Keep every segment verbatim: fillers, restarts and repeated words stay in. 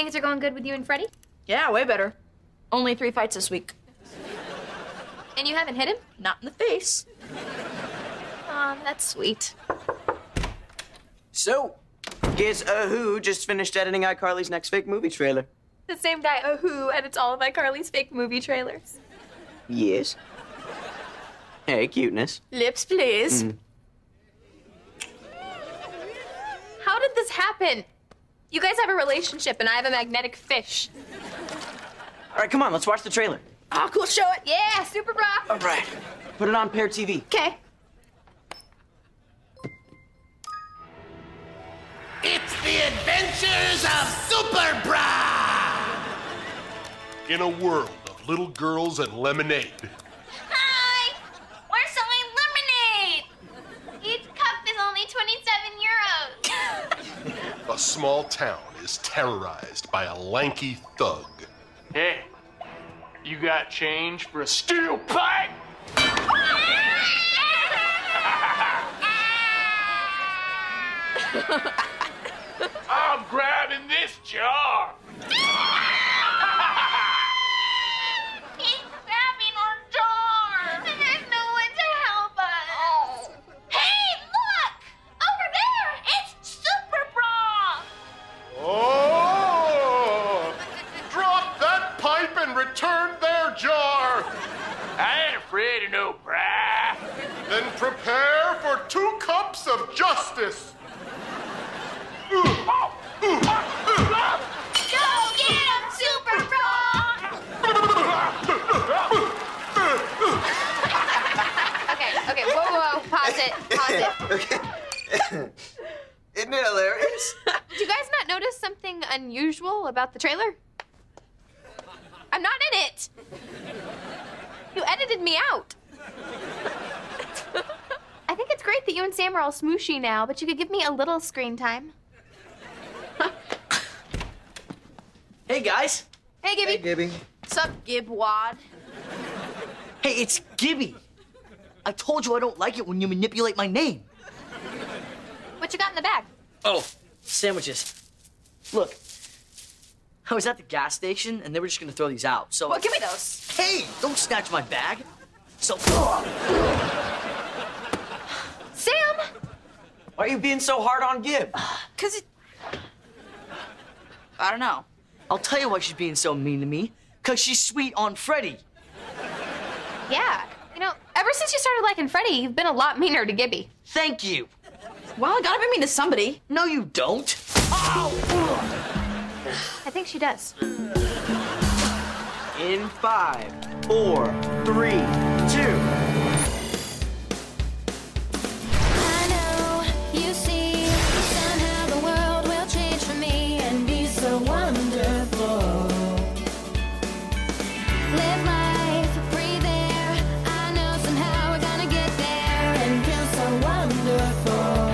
things are going good with you and Freddie? Yeah, way better. Only three fights this week. And you haven't hit him? Not in the face. Aw, that's sweet. So, guess uh, who just finished editing iCarly's next fake movie trailer? The same guy, oh, who edits all of iCarly's fake movie trailers. Yes. Hey, cuteness. Lips, please. Mm. How did this happen? You guys have a relationship, and I have a magnetic fish. All right, come on, let's watch the trailer. Oh, cool, show it. Yeah, super bra. All right, put it on Pear T V. Okay. It's the adventures of Super Bra! In a world of little girls and lemonade, Hi! Where's some lemonade? Each cup is only twenty-seven euros. a small town is terrorized by a lanky thug. Hey, you got change for a steel pipe? I'm grabbing this jar. He's grabbing our jar. And there's no one to help us. Hey, look! Over there! It's Super Bra! Oh! Drop that pipe and return their jar. I ain't afraid of no bra. Then prepare for two cups of justice. Go get him, Super Bra! Okay, okay, whoa, whoa, whoa, pause it, pause it. Okay. Isn't it hilarious? Did you guys not notice something unusual about the trailer? I'm not in it. You edited me out. I think it's great that you and Sam are all smooshy now, but you could give me a little screen time. Hey, guys. Hey, Gibby. Hey, Gibby. Sup, Gibwad? Hey, it's Gibby. I told you I don't like it when you manipulate my name. What you got in the bag? Oh, sandwiches. Look, I was at the gas station, and they were just gonna throw these out, so... Well, give me those. Hey, don't snatch my bag. So... Sam! Why are you being so hard on Gib? Cause it... I don't know. I'll tell you why she's being so mean to me. Cause she's sweet on Freddie. Yeah. You know, ever since you started liking Freddie, you've been a lot meaner to Gibby. Thank you. Well, I gotta be mean to somebody. No, you don't. Ow! I think she does. In five, four, three, two. I know, you see, somehow the world will change for me and be so wonderful. Live life, breathe air. I know somehow we're gonna get there and feel so wonderful.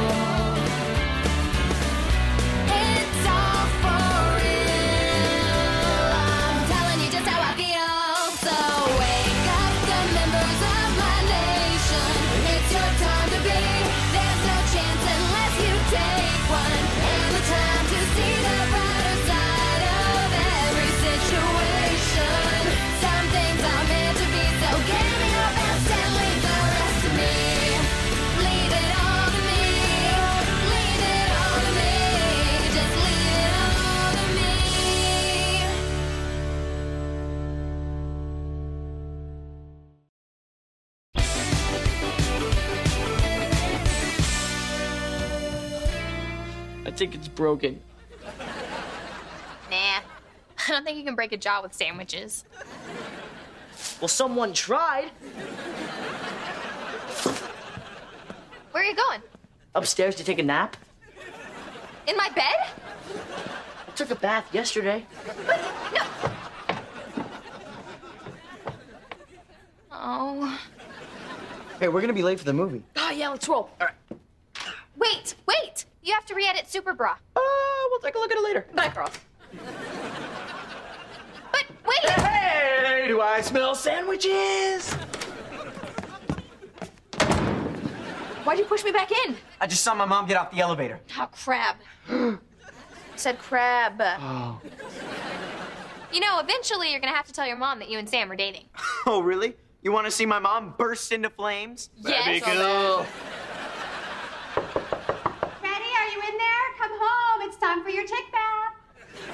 It's all for real. I'm telling you just how I feel. So wake up, the members of my nation. It's your time to be. There's no chance unless you take one. And the time to see the brighter side of every situation. Some things are meant to be, so give me your best and leave the rest to me. Leave it all to me. Leave it all to me. Just leave it all to me. I think it's broken. Nah. I don't think you can break a jaw with sandwiches. Well, someone tried. Where are you going? Upstairs to take a nap. In my bed? I took a bath yesterday. Oh. Hey, we're gonna be late for the movie. Oh, yeah, let's roll. All right. Wait, wait! You have to re-edit Super Bra. Uh, we'll take a look at it later. Bye, Carl. But wait! Hey, do I smell sandwiches? Why'd you push me back in? I just saw my mom get off the elevator. Oh, crab. I said crab. Oh. You know, eventually you're gonna have to tell your mom that you and Sam are dating. Oh, really? You want to see my mom burst into flames? Yes. cool. Freddie, are you in there? Come home. It's time for your chick bath.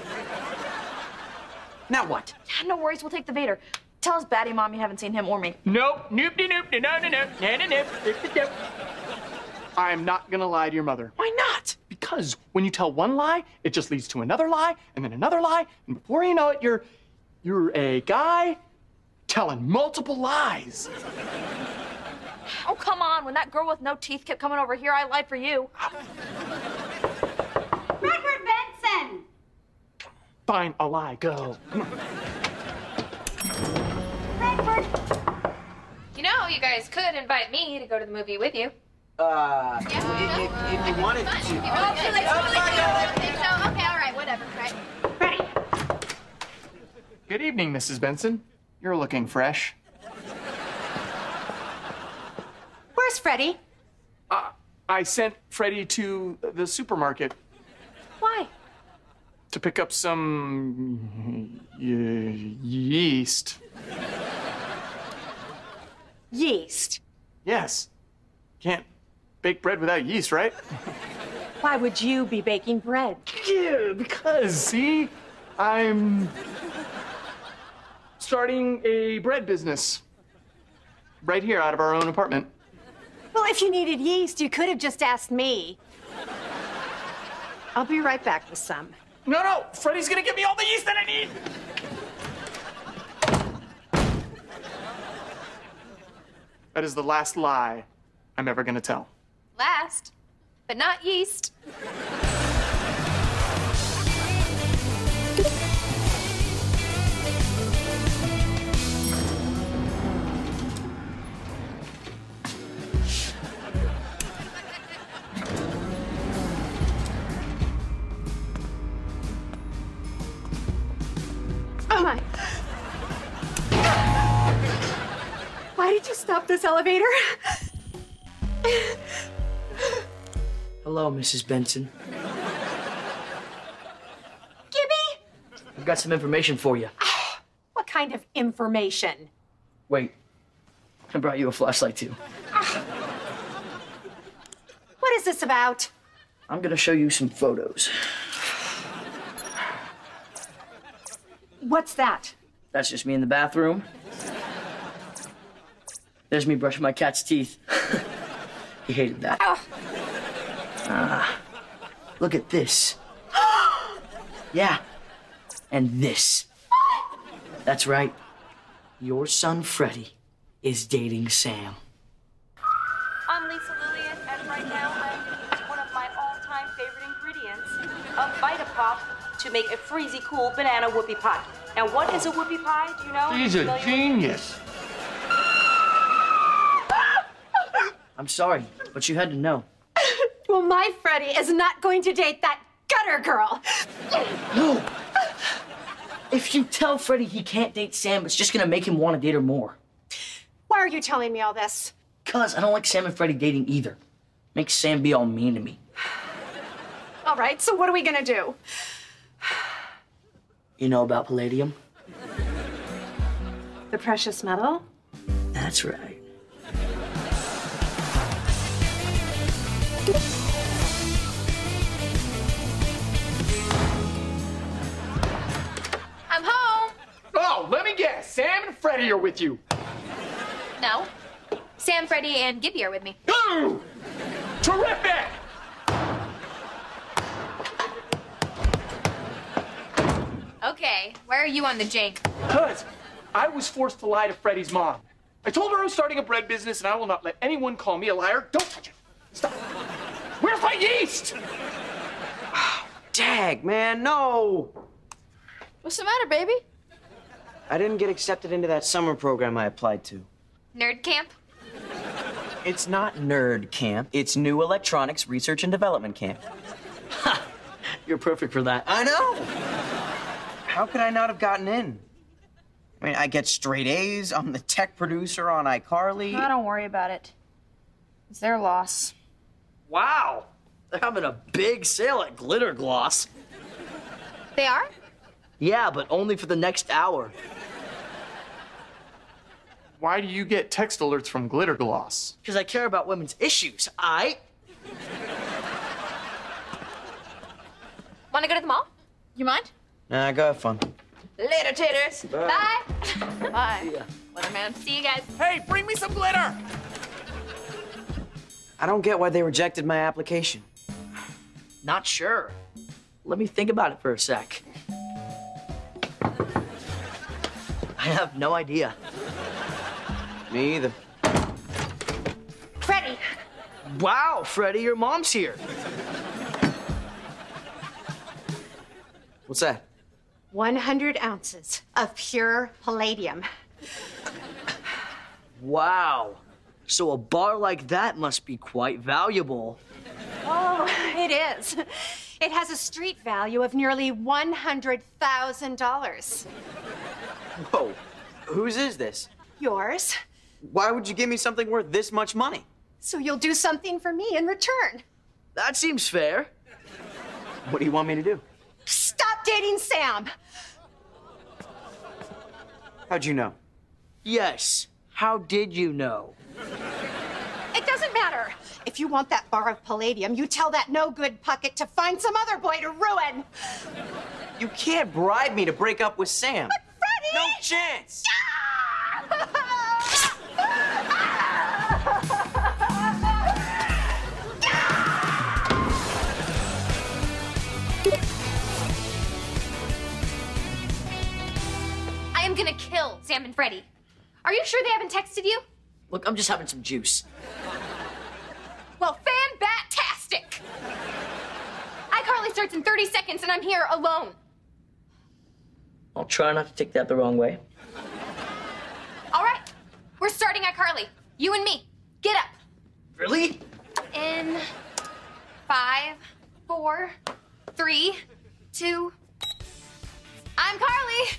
Now what? No worries, we'll take the Vader. Tell his baddie mom you haven't seen him or me. Nope. Nope. Nope. Nope. No. No. No. No. No. No. Nope. Nope. I'm not gonna lie to your mother. Why not? Because when you tell one lie, it just leads to another lie, and then another lie, and before you know it, you're you're a guy telling multiple lies. Oh, come on. When that girl with no teeth kept coming over here, I lied for you. Fredward Benson! Fine, a lie. Go. Come on. Fredward! You know, you guys could invite me to go to the movie with you. Uh, if, if, if you wanted to. Oh, she likes Oh, really my cute. God. I don't think so. Okay, all right, whatever. Right. Freddie! Good evening, Missus Benson. You're looking fresh. Where's Freddie? Uh, I sent Freddie to the supermarket Why? to pick up some ye- yeast. Yeast. Yes. Can't bake bread without yeast, right? Why would you be baking bread? Yeah, because, see, I'm starting a bread business right here out of our own apartment. Well, if you needed yeast, you could have just asked me. I'll be right back with some. No, no, Freddie's gonna give me all the yeast that I need. That is the last lie I'm ever gonna tell. Last, but not yeast. Oh my. Why did you stop this elevator? Hello, Missus Benson. Gibby? I've got some information for you. What kind of information? Wait, I brought you a flashlight too. What is this about? I'm gonna show you some photos. What's that? That's just me in the bathroom. There's me brushing my cat's teeth. He hated that. Ah, look at this. Yeah, and this. That's right. Your son Freddie is dating Sam. I'm Lisa Lillian, and right now I'm gonna use one of my all-time favorite ingredients, a Vita Pop, to make a freezy cool banana whoopie pie. Now, what is a whoopie pie? Do you know? He's a Familiar? genius. I'm sorry, but you had to know. Well, my Freddie is not going to date that gutter girl. No! If you tell Freddie he can't date Sam, it's just gonna make him want to date her more. Why are you telling me all this? Cause I don't like Sam and Freddie dating either. Makes Sam be all mean to me. All right, so what are we gonna do? You know about palladium? The precious metal? That's right. I'm home. Oh, let me guess. Sam and Freddie are with you. No. Sam, Freddie, and Gibby are with me. Ooh! Terrific! Okay, where are you on the jank? Cuz I was forced to lie to Freddie's mom. I told her I was starting a bread business and I will not let anyone call me a liar. Don't touch it. Stop. Where's my yeast? Dag, man, no. What's the matter, baby? I didn't get accepted into that summer program I applied to. Nerd camp? It's not nerd camp. It's New Electronics Research and Development Camp. You're perfect for that. I know. How could I not have gotten in? I mean, I get straight A's. I'm the tech producer on iCarly. Oh, don't worry about it. It's their loss. Wow! They're having a big sale at Glitter Gloss. They are? Yeah, but only for the next hour. Why do you get text alerts from Glitter Gloss? Because I care about women's issues, I. Want to go to the mall? You mind? Nah, go have fun. Later, taters. Bye. Bye. Yeah. Weatherman. See you guys. Hey, bring me some glitter! I don't get why they rejected my application. Not sure. Let me think about it for a sec. I have no idea. Me either. Freddie. Wow, Freddie, your mom's here. What's that? one hundred ounces of pure palladium. Wow. So a bar like that must be quite valuable. Oh, it is. It has a street value of nearly one hundred thousand dollars. Whoa. Whose is this? Yours. Why would you give me something worth this much money? So you'll do something for me in return. That seems fair. What do you want me to do? Stop dating Sam. How'd you know? Yes. How did you know? It doesn't matter. If you want that bar of palladium, you tell that no-good Puckett to find some other boy to ruin. You can't bribe me to break up with Sam. But Freddie! No chance! I am gonna kill Sam and Freddie. Are you sure they haven't texted you? Look, I'm just having some juice. Well, fan-bat-tastic! iCarly starts in thirty seconds and I'm here alone. I'll try not to take that the wrong way. All right, we're starting iCarly. You and me. Get up. Really? In five, four, three, two. I'm Carly.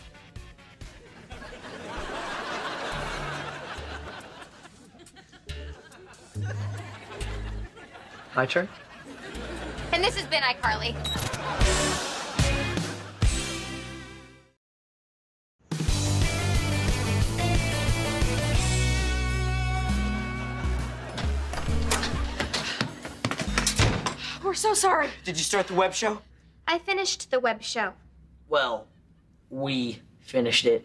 My turn? And this has been iCarly. We're so sorry. Did you start the web show? I finished the web show. Well, we finished it.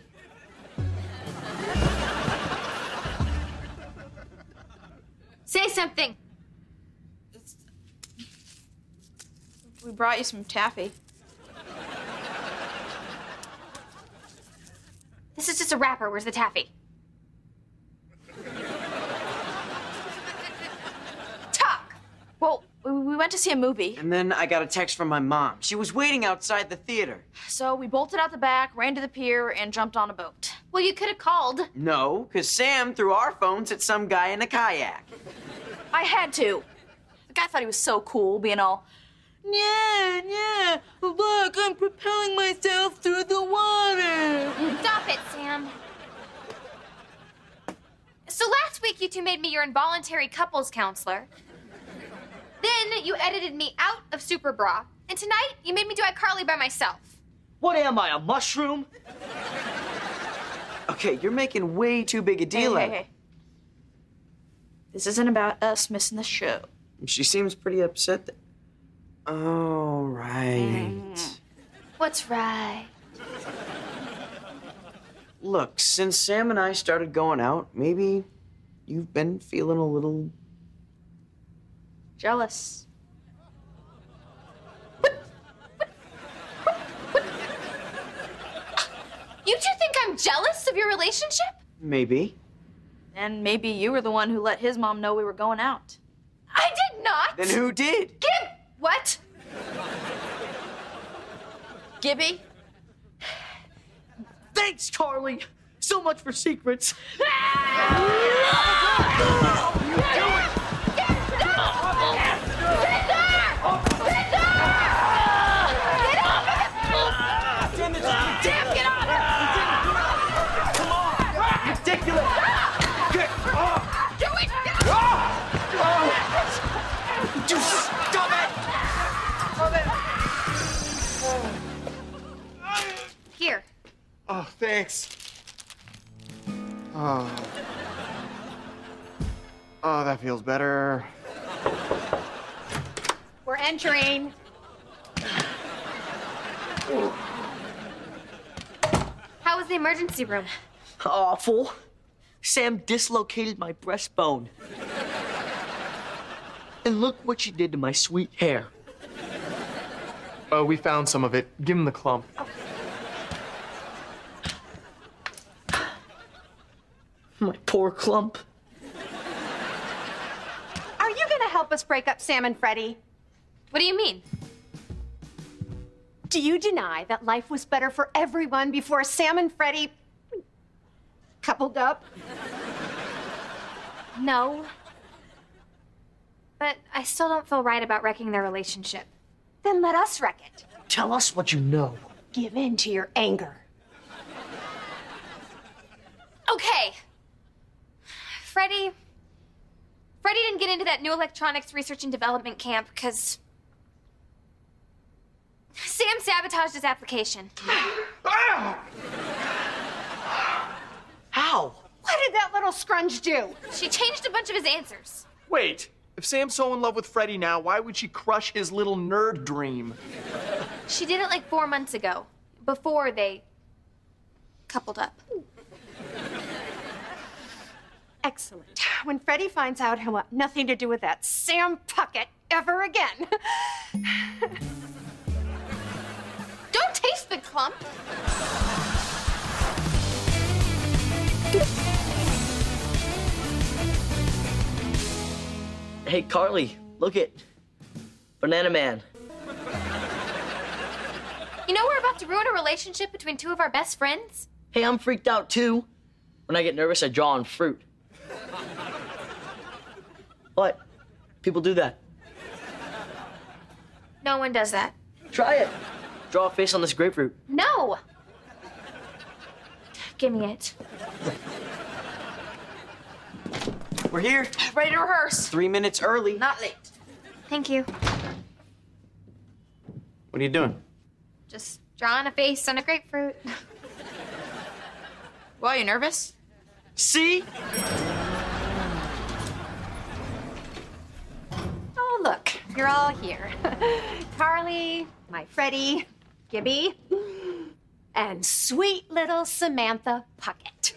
Say something. We brought you some taffy. This is just a wrapper. Where's the taffy? Talk. Well, we we went to see a movie, And then I got a text from my mom. She was waiting outside the theater. so we bolted out the back, ran to the pier, and jumped on a boat. Well, you could have called. No, because Sam threw our phones at some guy in a kayak. I had to. The guy thought he was so cool, being all, yeah, yeah, look, I'm propelling myself through the water. Stop it, Sam. So last week you two made me your involuntary couples counselor. Then you edited me out of Super Bra. And tonight you made me do iCarly by myself. What am I, a mushroom? Okay, you're making way too big a Hey, deal hey, out of it. hey. This isn't about us missing the show. She seems pretty upset that... Oh, right. What's right? Look, since Sam and I started going out, maybe you've been feeling a little... Jealous. You two think I'm jealous of your relationship? Maybe. And maybe you were the one who let his mom know we were going out. I did not. Then who did? Gib, what? Gibby? Thanks, Carly. So much for secrets. Just stop it! Stop it! Here. Oh, thanks. Oh. Oh, that feels better. We're entering. How was the emergency room? Awful. Sam dislocated my breastbone. And look what she did to my sweet hair. Oh, we found some of it. Give him the clump. My poor clump. Are you gonna help us break up Sam and Freddie? What do you mean? Do you deny that life was better for everyone before Sam and Freddie coupled up? No. But I still don't feel right about wrecking their relationship. Then let us wreck it. Tell us what you know. Give in to your anger. Okay. Freddie. Freddie didn't get into that new electronics research and development camp because Sam sabotaged his application. How? What did that little scrunch do? She changed a bunch of his answers. Wait, if Sam's so in love with Freddie now, why would she crush his little nerd dream? She did it like four months ago, before they coupled up. Excellent. When Freddie finds out, he'll want nothing to do with that Sam Puckett ever again. Don't taste the clump. Hey, Carly, look it. Banana Man. You know we're about to ruin a relationship between two of our best friends? Hey, I'm freaked out too. When I get nervous, I draw on fruit. What? People do that. No one does that. Try it. Draw a face on this grapefruit. No! Give me it. We're here. Ready to rehearse. Three minutes early. Not late. Thank you. What are you doing? Just drawing a face on a grapefruit. Why, you nervous? See? Oh, look, you're all here. Carly, my Freddie, Gibby, and sweet little Samantha Puckett.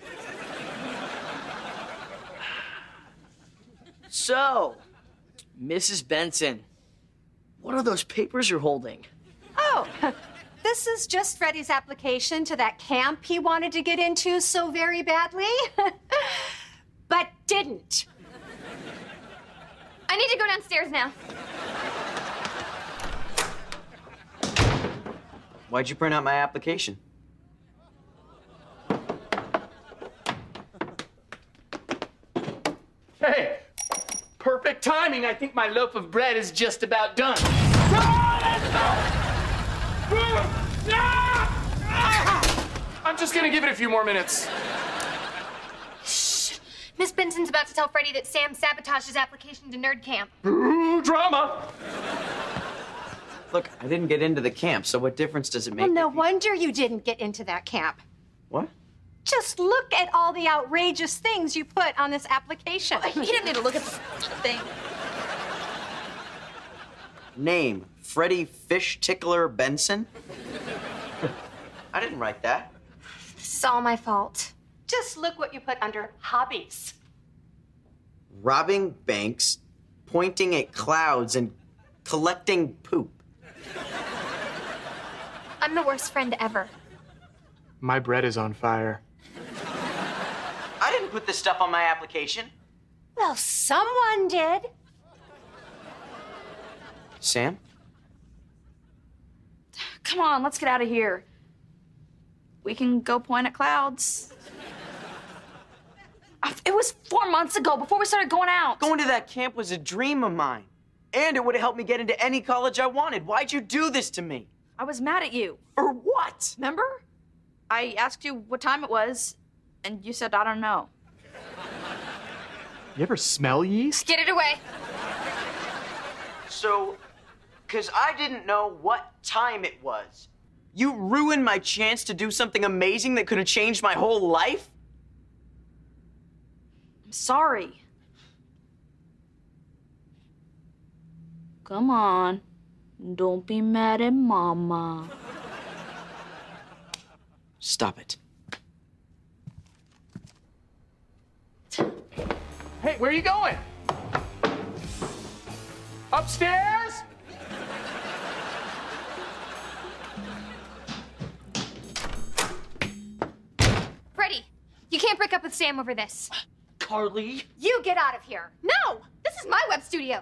So, Missus Benson, what are those papers you're holding? Oh, this is just Freddie's application to that camp he wanted to get into so very badly, but didn't. I need to go downstairs now. Why'd you print out my application? Hey, perfect timing. I think my loaf of bread is just about done. I'm just gonna give it a few more minutes. Shh. Miss Benson's about to tell Freddie that Sam sabotaged his application to nerd camp. Ooh, drama. Look, I didn't get into the camp, so what difference does it make? Well, no if you- wonder you didn't get into that camp. What? Just look at all the outrageous things you put on this application. You don't need to look at the thing. Name, Freddie Fish Tickler Benson? I didn't write that. This is all my fault. Just look what you put under hobbies. Robbing banks, pointing at clouds, and collecting poop. I'm the worst friend ever. My bread is on fire. I didn't put this stuff on my application. Well, someone did. Sam? Come on, let's get out of here. We can go point at clouds. It was four months ago, before we started going out. Going to that camp was a dream of mine. And it would have helped me get into any college I wanted. Why'd you do this to me? I was mad at you. For what? Remember? I asked you what time it was, and you said, I don't know. You ever smell yeast? Get it away. So, because I didn't know what time it was, You ruined my chance to do something amazing that could have changed my whole life? I'm sorry. Come on. Don't be mad at Mama. Stop it. Hey, where are you going? Upstairs? Freddie, you can't break up with Sam over this. Carly? You get out of here. No! This is my web studio.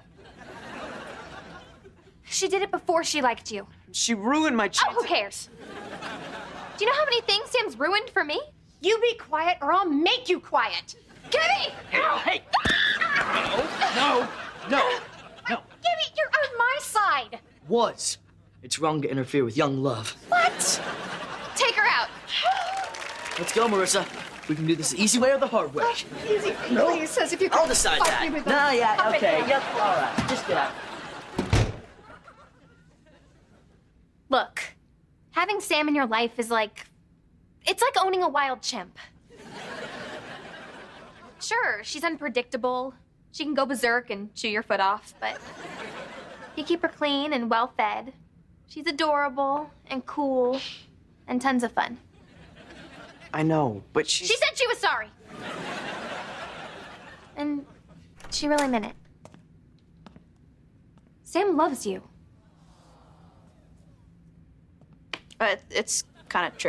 She did it before she liked you. She ruined my chance. Oh, who cares? Do you know how many things Sam's ruined for me? You be quiet or I'll make you quiet. Gibby! Ow, hey! No, no, no, no. Gibby, you're on my side. Was. It's wrong to interfere with young love. What? Take her out. Let's go, Marissa. We can do this the easy way or the hard way. Easy, No. please, as if you could I'll decide fight that. me with Nah, a yeah, puppet okay. hand. Yep, all right. Just get out. Look, having Sam in your life is like... It's like owning a wild chimp. Sure, she's unpredictable. She can go berserk and chew your foot off, but you keep her clean and well-fed. She's adorable and cool and tons of fun. I know, but she... She said she was sorry. And she really meant it. Sam loves you. Uh, it's kind of true.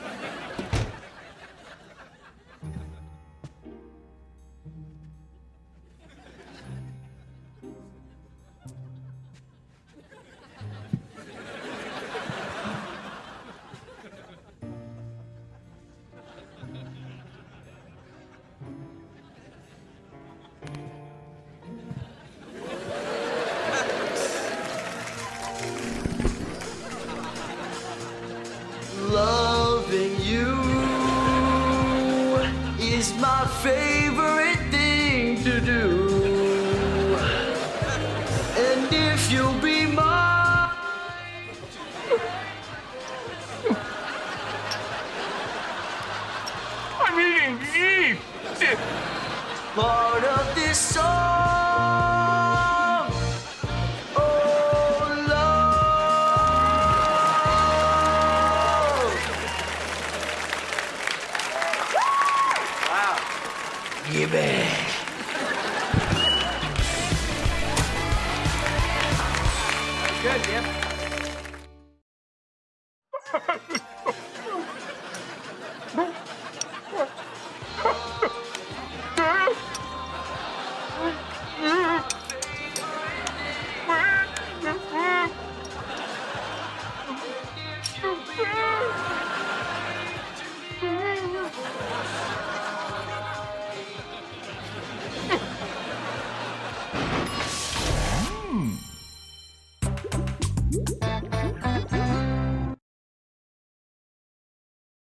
Loving you is my favorite thing to do. And if you'll be mine, I'm eating yeast. part of this song. Oh, love. Wow. Give it.